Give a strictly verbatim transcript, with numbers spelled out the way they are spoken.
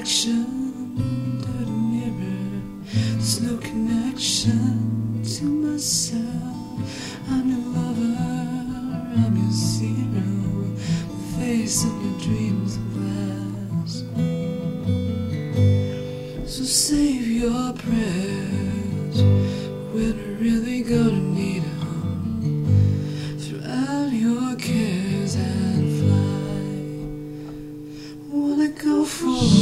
reflection to the mirror. There's no connection to myself. I'm your lover, I'm your zero, the face of your dreams of glass. So save your prayers when we're really gonna need them. Throw out your cares and fly. Wanna go for